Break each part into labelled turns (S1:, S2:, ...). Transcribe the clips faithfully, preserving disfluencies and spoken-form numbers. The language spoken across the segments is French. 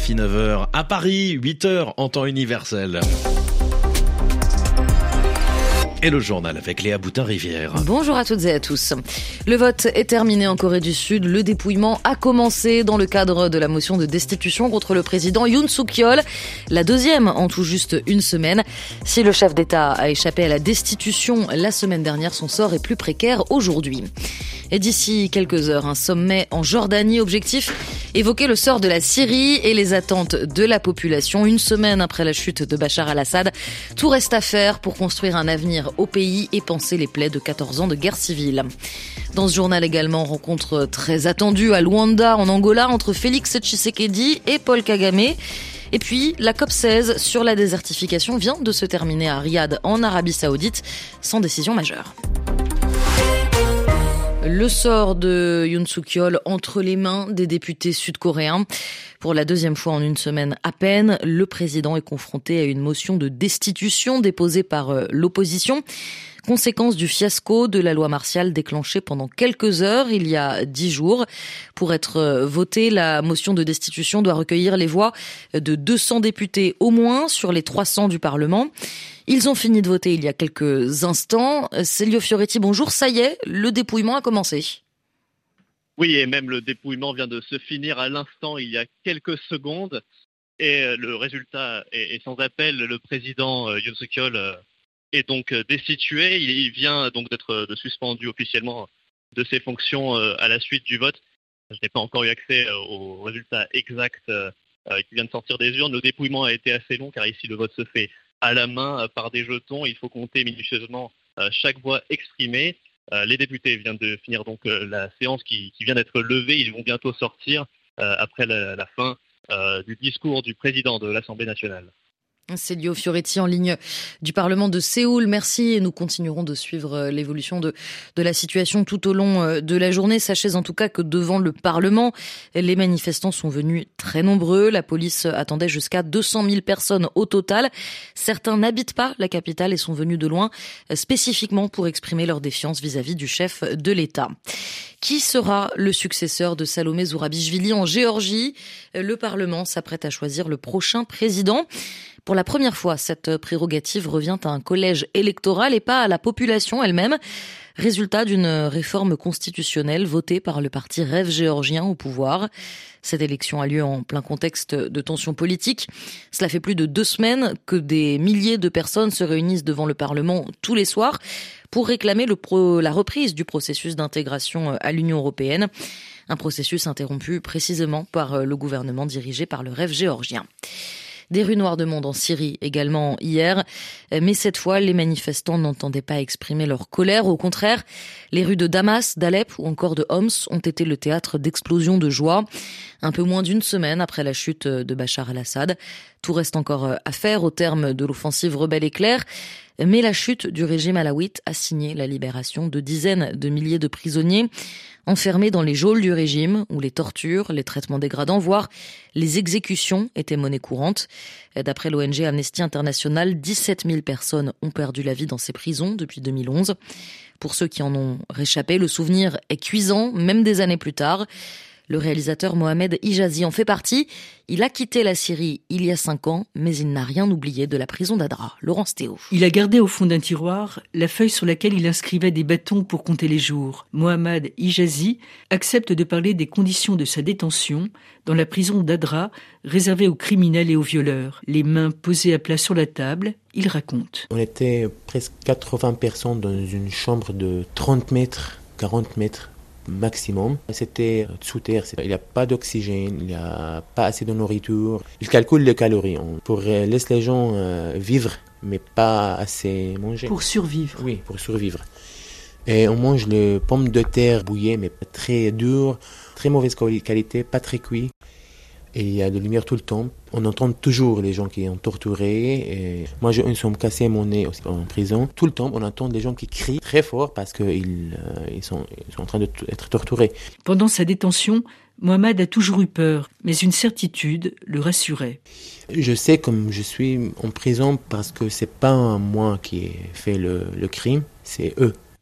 S1: R F I neuf heures. À Paris, huit heures en temps universel. Et le journal avec Léa Boutin-Rivière.
S2: Bonjour à toutes et à tous. Le vote est terminé en Corée du Sud. Le dépouillement a commencé dans le cadre de la motion de destitution contre le président Yoon Suk-yeol. La deuxième en tout juste une semaine. Si le chef d'État a échappé à la destitution la semaine dernière, son sort est plus précaire aujourd'hui. Et d'ici quelques heures, un sommet en Jordanie. Objectif, évoquer le sort de la Syrie et les attentes de la population. Une semaine après la chute de Bachar al-Assad, tout reste à faire pour construire un avenir au pays et panser les plaies de quatorze ans de guerre civile. Dans ce journal également, rencontre très attendue à Luanda en Angola entre Félix Tshisekedi et Paul Kagame. Et puis, la COP seize sur la désertification vient de se terminer à Riyad en Arabie Saoudite sans décision majeure. Le sort de Yoon Suk-yeol entre les mains des députés sud-coréens. Pour la deuxième fois en une semaine à peine, le président est confronté à une motion de destitution déposée par l'opposition. Conséquence du fiasco de la loi martiale déclenchée pendant quelques heures, il y a dix jours. Pour être votée, la motion de destitution doit recueillir les voix de deux cents députés au moins sur les trois cents du Parlement. Ils ont fini de voter il y a quelques instants. Célio Fioretti, bonjour. Ça y est, le dépouillement a commencé.
S3: Oui, et même le dépouillement vient de se finir à l'instant, il y a quelques secondes. Et le résultat est sans appel. Le président Yoon Suk-yeol est donc destitué. Il vient donc d'être suspendu officiellement de ses fonctions à la suite du vote. Je n'ai pas encore eu accès aux résultats exacts qui viennent de sortir des urnes. Le dépouillement a été assez long car ici le vote se fait à la main par des jetons. Il faut compter minutieusement chaque voix exprimée. Les députés viennent de finir donc la séance qui, qui vient d'être levée. Ils vont bientôt sortir après la, la fin du discours du président de l'Assemblée nationale.
S2: Célio Fioretti en ligne du Parlement de Séoul. Merci et nous continuerons de suivre l'évolution de, de la situation tout au long de la journée. Sachez en tout cas que devant le Parlement, les manifestants sont venus très nombreux. La police attendait jusqu'à deux cent mille personnes au total. Certains n'habitent pas la capitale et sont venus de loin spécifiquement pour exprimer leur défiance vis-à-vis du chef de l'État. Qui sera le successeur de Salomé Zourabichvili en Géorgie ? Le Parlement s'apprête à choisir le prochain président. Pour la première fois, cette prérogative revient à un collège électoral et pas à la population elle-même. Résultat d'une réforme constitutionnelle votée par le parti Rêve géorgien au pouvoir. Cette élection a lieu en plein contexte de tensions politiques. Cela fait plus de deux semaines que des milliers de personnes se réunissent devant le Parlement tous les soirs pour réclamer le pro, la reprise du processus d'intégration à l'Union européenne. Un processus interrompu précisément par le gouvernement dirigé par le Rêve géorgien. Des rues noires de monde en Syrie également hier. Mais cette fois, les manifestants n'entendaient pas exprimer leur colère. Au contraire, les rues de Damas, d'Alep ou encore de Homs ont été le théâtre d'explosions de joie. Un peu moins d'une semaine après la chute de Bachar al-Assad. Tout reste encore à faire au terme de l'offensive rebelle éclair. Mais la chute du régime alawite a signé la libération de dizaines de milliers de prisonniers enfermés dans les geôles du régime où les tortures, les traitements dégradants, voire les exécutions étaient monnaie courante. D'après l'O N G Amnesty International, dix-sept mille personnes ont perdu la vie dans ces prisons depuis deux mille onze. Pour ceux qui en ont réchappé, le souvenir est cuisant, même des années plus tard. Le réalisateur Mohamed Hijazi en fait partie. Il a quitté la Syrie il y a cinq ans, mais il n'a rien oublié de la prison d'Adra. Laurence Théo.
S4: Il a gardé au fond d'un tiroir la feuille sur laquelle il inscrivait des bâtons pour compter les jours. Mohamed Hijazi accepte de parler des conditions de sa détention dans la prison d'Adra, réservée aux criminels et aux violeurs. Les mains posées à plat sur la table, il raconte.
S5: On était presque quatre-vingts personnes dans une chambre de trente mètres, quarante mètres. Maximum. C'était sous terre, il n'y a pas d'oxygène, il n'y a pas assez de nourriture. Ils calculent les calories pour laisser les gens vivre, mais pas assez manger.
S4: Pour survivre.
S5: Oui, pour survivre. Et on mange les pommes de terre bouillées, mais très dures, très mauvaise qualité, pas très cuit. Et il y a de la lumière tout le temps. On entend toujours les gens qui ont torturé. Et moi, je, ils sont cassés mon nez aussi en prison. Tout le temps, on entend des gens qui crient très fort parce qu'ils euh, ils sont, ils sont en train d'être torturés.
S4: Pendant sa détention, Mohamed a toujours eu peur, mais une certitude le rassurait.
S5: Je sais comme je suis en prison parce que c'est pas moi qui ai fait le, le crime, c'est eux.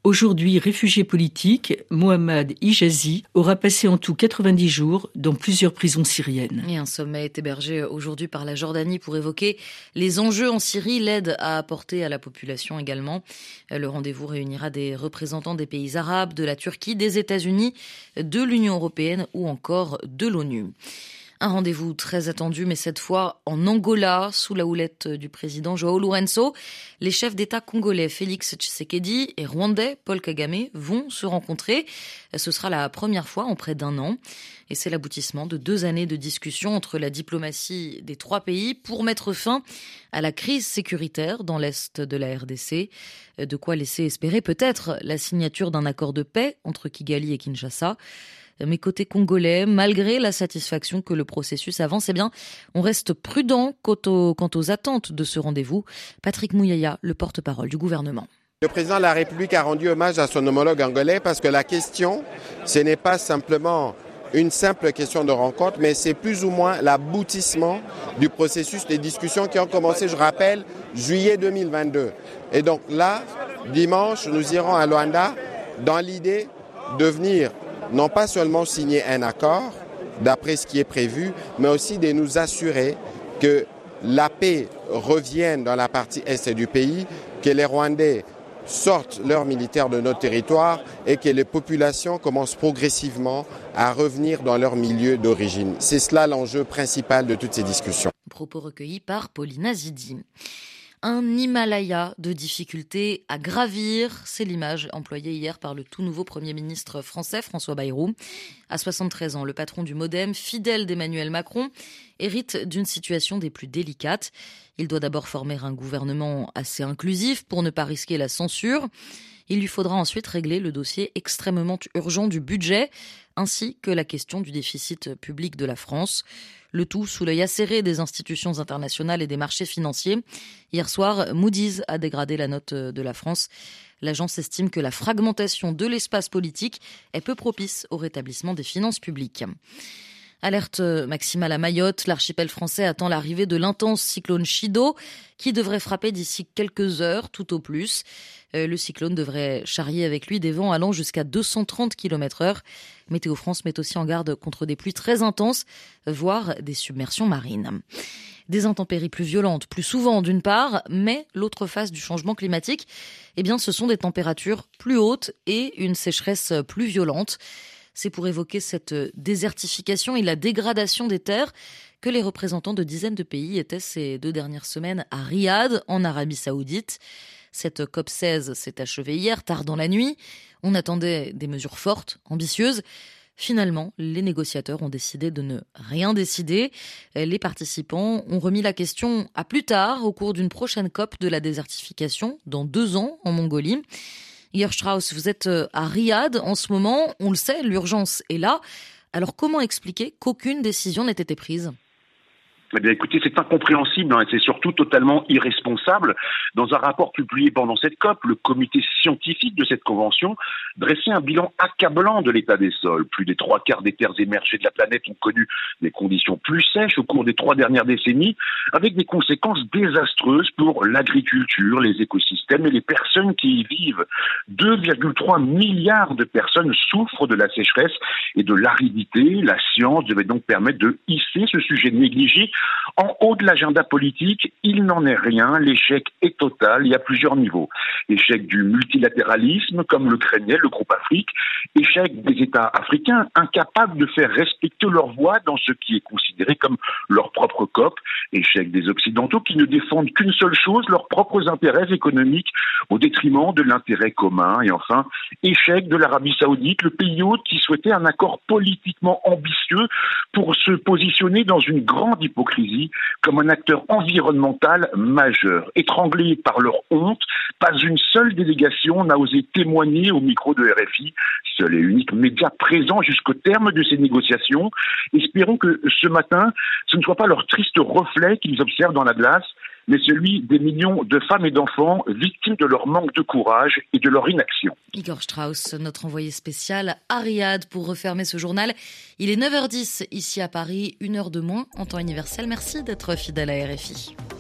S4: Aujourd'hui réfugié politique, Mohammad Hijazi aura passé en tout quatre-vingt-dix jours dans plusieurs prisons syriennes.
S2: Et un sommet est hébergé aujourd'hui par la Jordanie pour évoquer les enjeux en Syrie, l'aide à apporter à la population également. Le rendez-vous réunira des représentants des pays arabes, de la Turquie, des États-Unis, de l'Union européenne ou encore de l'ONU. Un rendez-vous très attendu, mais cette fois en Angola, sous la houlette du président João Lourenço. Les chefs d'État congolais Félix Tshisekedi et rwandais Paul Kagame vont se rencontrer. Ce sera la première fois en près d'un an. Et c'est l'aboutissement de deux années de discussions entre la diplomatie des trois pays pour mettre fin à la crise sécuritaire dans l'est de la R D C. De quoi laisser espérer peut-être la signature d'un accord de paix entre Kigali et Kinshasa. Mais côté congolais, malgré la satisfaction que le processus avance, eh bien, on reste prudent quant aux, quant aux attentes de ce rendez-vous. Patrick Mouyaya, le porte-parole du gouvernement.
S6: Le président de la République a rendu hommage à son homologue angolais parce que la question, ce n'est pas simplement une simple question de rencontre, mais c'est plus ou moins l'aboutissement du processus des discussions qui ont commencé, je rappelle, juillet deux mille vingt-deux. Et donc là, dimanche, nous irons à Luanda dans l'idée de venir non pas seulement signer un accord, d'après ce qui est prévu, mais aussi de nous assurer que la paix revienne dans la partie est du pays, que les Rwandais sortent leurs militaires de notre territoire et que les populations commencent progressivement à revenir dans leur milieu d'origine. C'est cela l'enjeu principal de toutes ces discussions.
S2: Propos recueillis par Paulina Zidi. Un Himalaya de difficultés à gravir, c'est l'image employée hier par le tout nouveau Premier ministre français François Bayrou. À soixante-treize ans, le patron du MoDem, fidèle d'Emmanuel Macron, hérite d'une situation des plus délicates. Il doit d'abord former un gouvernement assez inclusif pour ne pas risquer la censure. Il lui faudra ensuite régler le dossier extrêmement urgent du budget, ainsi que la question du déficit public de la France. Le tout sous l'œil acéré des institutions internationales et des marchés financiers. Hier soir, Moody's a dégradé la note de la France. L'agence estime que la fragmentation de l'espace politique est peu propice au rétablissement des finances publiques. Alerte maximale à Mayotte, l'archipel français attend l'arrivée de l'intense cyclone Chido qui devrait frapper d'ici quelques heures tout au plus. Le cyclone devrait charrier avec lui des vents allant jusqu'à deux cent trente kilomètres heure. Météo France met aussi en garde contre des pluies très intenses, voire des submersions marines. Des intempéries plus violentes, plus souvent d'une part, mais l'autre face du changement climatique, eh bien, ce sont des températures plus hautes et une sécheresse plus violente. C'est pour évoquer cette désertification et la dégradation des terres que les représentants de dizaines de pays étaient ces deux dernières semaines à Riyad, en Arabie Saoudite. Cette COP seize s'est achevée hier, tard dans la nuit. On attendait des mesures fortes, ambitieuses. Finalement, les négociateurs ont décidé de ne rien décider. Les participants ont remis la question à plus tard, au cours d'une prochaine COP de la désertification, dans deux ans, en Mongolie. Igor Strauss, vous êtes à Riyad en ce moment, on le sait, l'urgence est là. Alors comment expliquer qu'aucune décision n'ait été prise ?
S7: Eh bien, écoutez, c'est incompréhensible, hein, et c'est surtout totalement irresponsable. Dans un rapport publié pendant cette COP, le comité scientifique de cette convention dressait un bilan accablant de l'état des sols. Plus des trois quarts des terres émergées de la planète ont connu des conditions plus sèches au cours des trois dernières décennies, avec des conséquences désastreuses pour l'agriculture, les écosystèmes et les personnes qui y vivent. deux virgule trois milliards de personnes souffrent de la sécheresse et de l'aridité. La science devait donc permettre de hisser ce sujet négligé en haut de l'agenda politique. Il n'en est rien, l'échec est total, il y a plusieurs niveaux. Échec du multilatéralisme, comme le craignait le groupe Afrique, échec des États africains incapables de faire respecter leur voix dans ce qui est considéré comme leur propre COP, échec des Occidentaux qui ne défendent qu'une seule chose, leurs propres intérêts économiques au détriment de l'intérêt commun, et enfin, échec de l'Arabie Saoudite, le pays hôte qui souhaitait un accord politiquement ambitieux pour se positionner dans une grande hypocrisie comme un acteur environnemental majeur. Étranglé par leur honte, pas une seule délégation n'a osé témoigner au micro de R F I, seul et unique média présent jusqu'au terme de ces négociations. Espérons que ce matin, ce ne soit pas leur triste reflet qu'ils observent dans la glace, mais celui des millions de femmes et d'enfants victimes de leur manque de courage et de leur inaction.
S2: Igor Strauss, notre envoyé spécial à Riyad pour refermer ce journal. Il est neuf heures dix ici à Paris, une heure de moins en temps universel. Merci d'être fidèle à R F I.